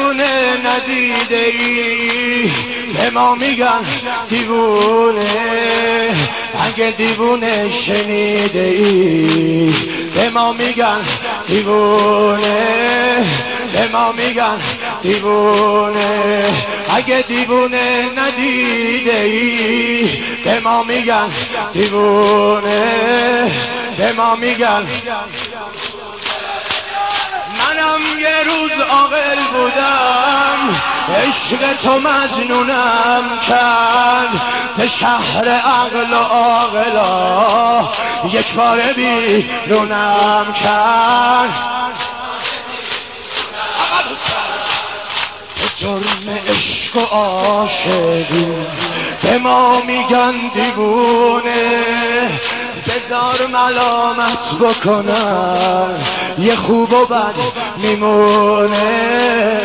دیوونه ندیده ای، به ما میگن دیوونه. اگه دیوونه شنیده ای، به ما میگن دیوونه، به ما میگن دیوونه. اگه دیوونه ندیده ای، به ما میگن دیوونه، به ما میگن. منم یه روز عاقل بودم، عشق تو مجنونم کرد. ز شهر عقل و عاقلا یک باره بیرونم کرد. جرم عشق و عاشقی به ما میگن دیوونه. بذار ملامت بکنن، یه خوب و بد میمونه.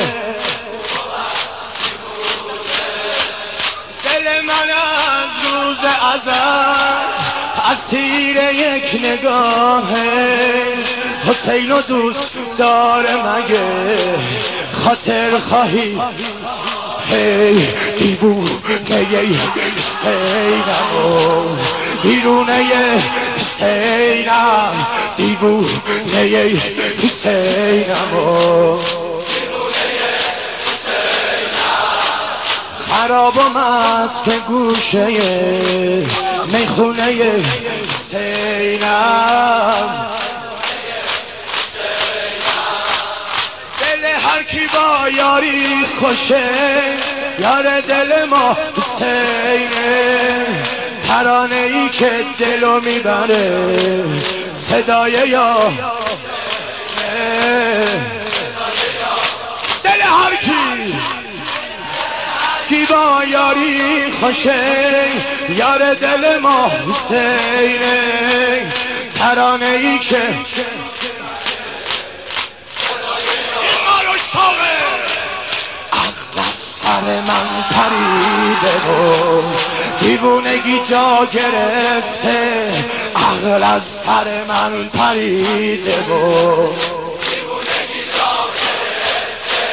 دل من از روز ازل اسیر یک نگاهه. حسین و دوست داره مگه خاطر خواهی؟ هی دیوونه حسینم، بیرونه حسینم، دیوونه حسینم، خراب و مست گوشه میخونه حسینم. هر کی با یاری خوشه، یار دل ما حسینه. ترانه ای که دلو میبره، صدای یا دل هر کی با یاری خوشه، یار دل ما حسینه. ترانه ای که سر من پریده و دیوونگی جا گرفته. عقل از سر من پریده و دیوونگی جا گرفته.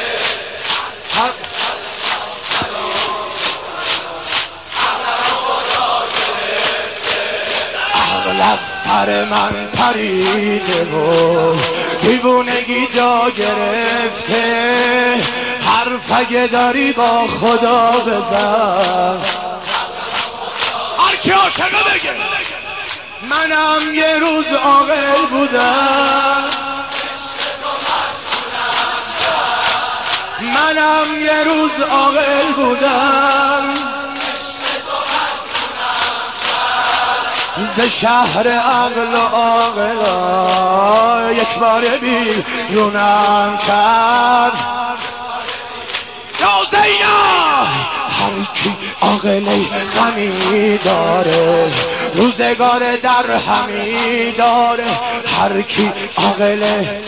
عقل از سر من پریده و دیوونگی جا گرفته. حرف اگه داری با خدا بزن، هر کی عاشقه بگه. منم یه روز عاقل بودم، منم یه روز عاقل بودم. ز شهر عقل و عاقلا یک باره بیرونم کرد. یا زینب هر کی عاقله غمی داره، روزگار در همی داره. هر کی عاقله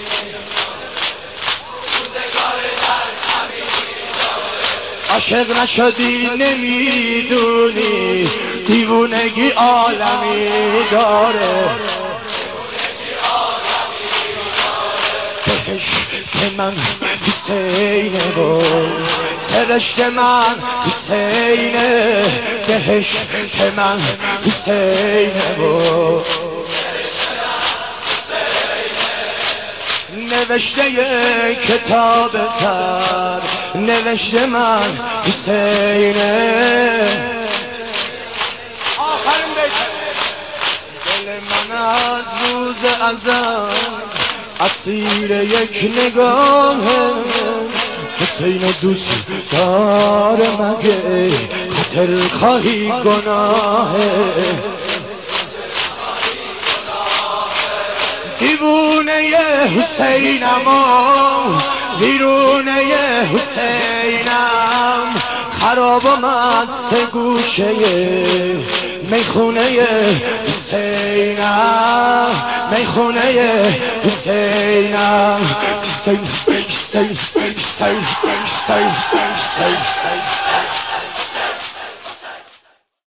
عاشق نشدی نمیدونی، دیوونگی عالمی داره. بهشت من حسینه و سرشت من حسینه. بهشت من حسینه و نوشته کتاب سر، نوشته من حسینه. آخرین بیت. دل من از روز ازل اسیر یک نگاه. حسین و دوست داره مگه خاطر خواهی گناه؟ دیوونه حسینم و بیرونه حسینم، خراب و مست گوشه میخونه حسینم، میخونه حسینم. حسین حسین حسین حسین حسین